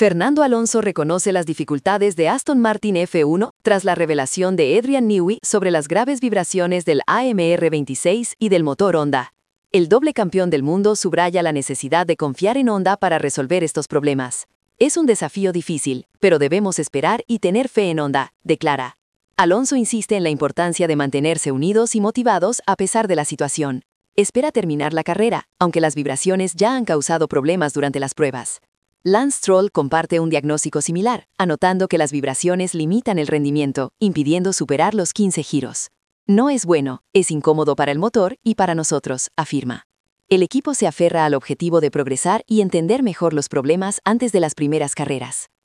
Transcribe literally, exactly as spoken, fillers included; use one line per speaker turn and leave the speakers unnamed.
Fernando Alonso reconoce las dificultades de Aston Martin F uno tras la revelación de Adrian Newey sobre las graves vibraciones del A M R veintiséis y del motor Honda. El doble campeón del mundo subraya la necesidad de confiar en Honda para resolver estos problemas. Es un desafío difícil, pero debemos esperar y tener fe en Honda, declara. Alonso insiste en la importancia de mantenerse unidos y motivados a pesar de la situación. Espera terminar la carrera, aunque las vibraciones ya han causado problemas durante las pruebas. Lance Stroll comparte un diagnóstico similar, anotando que las vibraciones limitan el rendimiento, impidiendo superar los quince giros. No es bueno, es incómodo para el motor y para nosotros, afirma. El equipo se aferra al objetivo de progresar y entender mejor los problemas antes de las primeras carreras.